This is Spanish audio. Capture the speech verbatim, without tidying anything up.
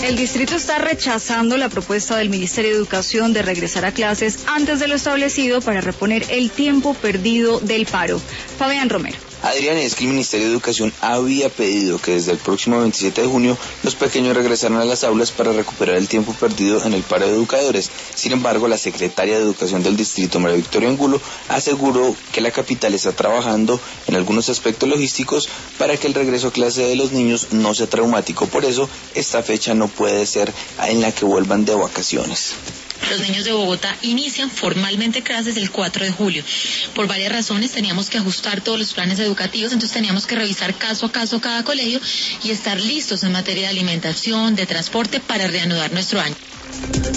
El distrito está rechazando la propuesta del Ministerio de Educación de regresar a clases antes de lo establecido para reponer el tiempo perdido del paro. Fabián Romero. Adrián, es que el Ministerio de Educación había pedido que desde el próximo veintisiete de junio los pequeños regresaran a las aulas para recuperar el tiempo perdido en el paro de educadores. Sin embargo, la secretaria de Educación del distrito, María Victoria Angulo, aseguró que la capital está trabajando en algunos aspectos logísticos para que el regreso a clase de los niños no sea traumático. Por eso, esta fecha no puede ser en la que vuelvan de vacaciones. Los niños de Bogotá inician formalmente clases el cuatro de julio. Por varias razones teníamos que ajustar todos los planes educativos, entonces teníamos que revisar caso a caso cada colegio y estar listos en materia de alimentación, de transporte para reanudar nuestro año.